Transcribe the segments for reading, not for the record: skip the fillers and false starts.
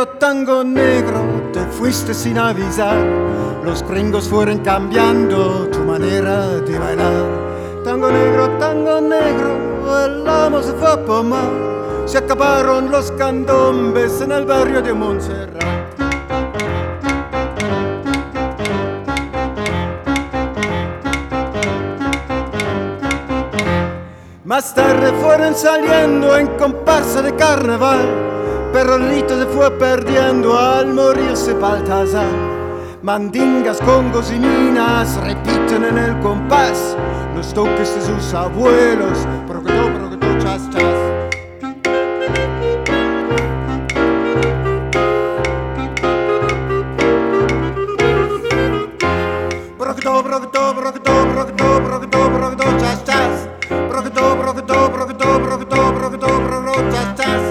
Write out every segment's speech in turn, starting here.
negro, te fuiste sin avisar. Los gringos fueron cambiando tu manera de bailar. Tango negro, el amo se fue por mal. Se acabaron los candombes en el barrio de Montserrat. Más tarde fueron saliendo en comparsa de carnaval, pero el rito se fue perdiendo al morirse Baltasar. Mandingas, congos y minas repiten en el compás los toques de sus abuelos. Broquetó, chas, chas. Broquetó, chas, chas. Broquetó, chas, chas.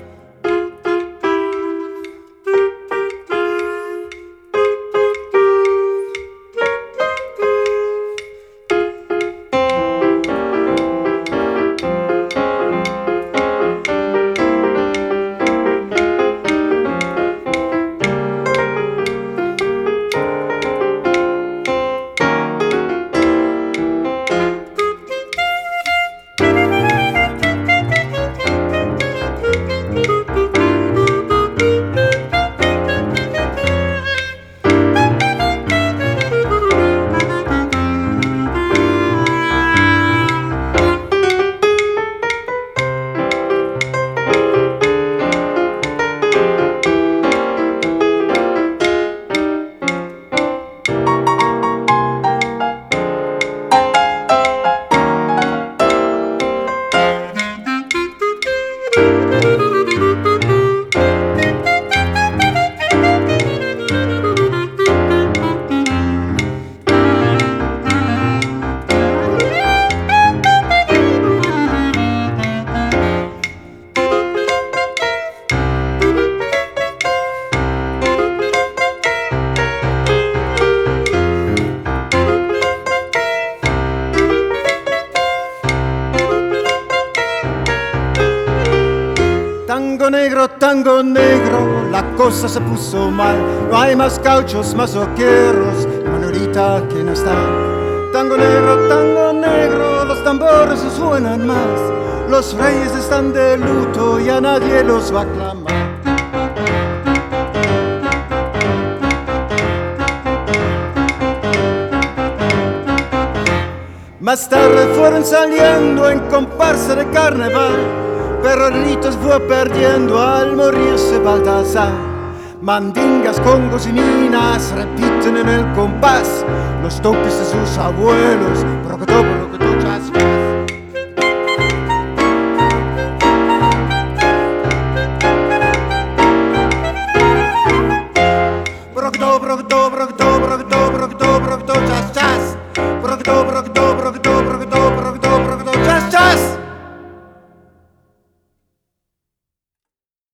Tango negro, la cosa se puso mal. No hay más gauchos, mazorqueros, Manolita que no está. Tango negro, los tambores no suenan más. Los reyes están de luto y a nadie los va a clamar. Más tarde fueron saliendo en comparsa de carnaval, pero el rito se fue perdiendo al morirse Baltasar. Mandingas, congos y minas repiten en el compás los toques de sus abuelos. Broquetó, chas, chas. Broquetó,